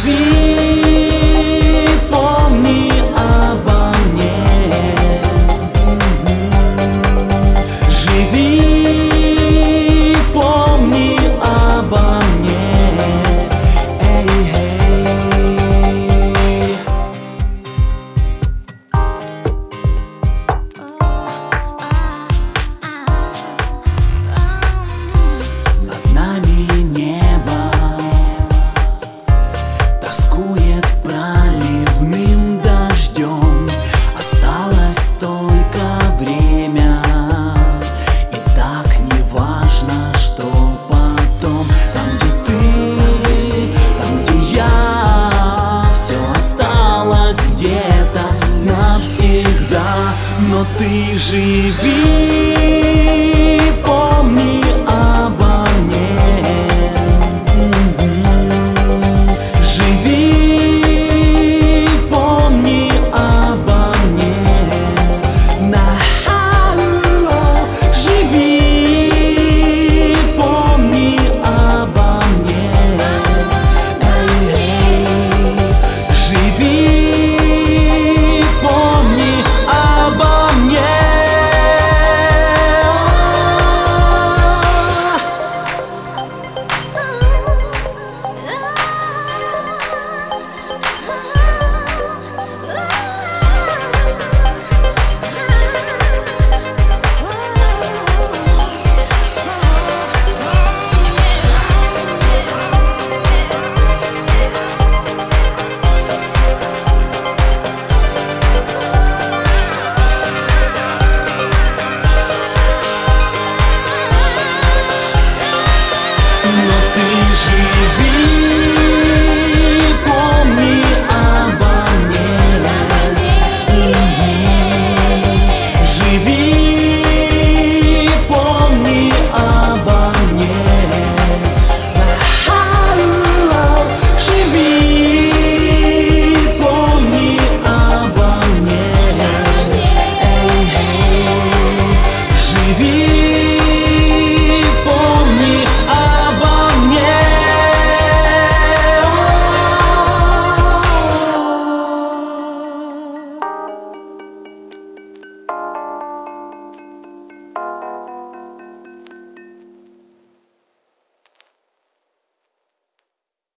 Живи, помни обо мне. Живи, помни обо мне. Эй, эй. Над нами небо тоскует проливным дождем. Осталось только время, и так не важно, что потом. Там, где ты, там, где я, все осталось где-то навсегда. Но ты живи,